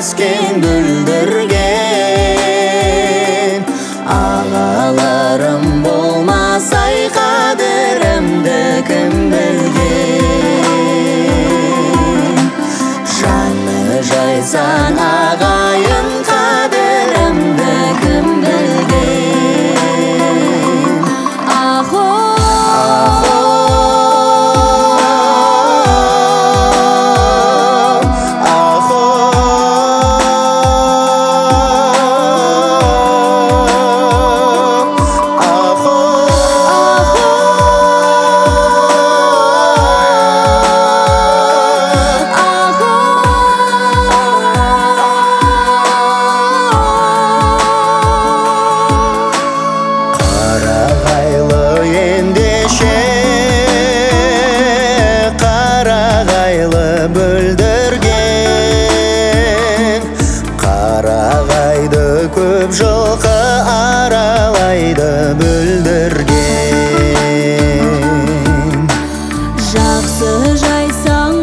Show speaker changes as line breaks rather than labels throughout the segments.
өскен бүлдірген ағаларым болмасай қадірімді кім білген жаны жайсан ағайын қадірімді кім білген ахо көп жылқы аралайды бүлдірген
жақсы жайсаң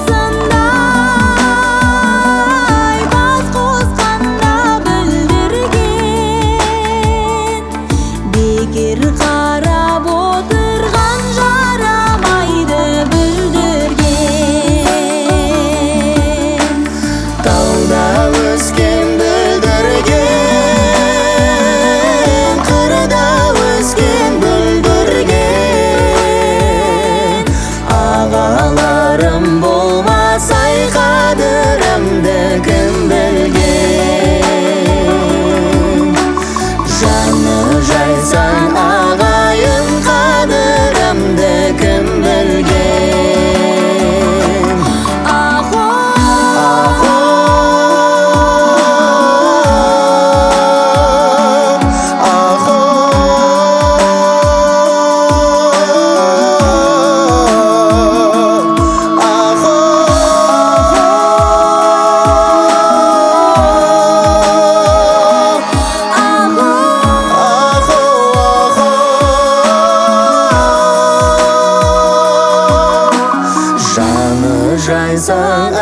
осындай бас қосқанда бүлдірген бекер қарап отырған жарамайды бүлдірген
тауда өскен қадірімді кім білген жаны жайсан ағайын қадірімді кім білген
ахо
ахо ахо жайсаң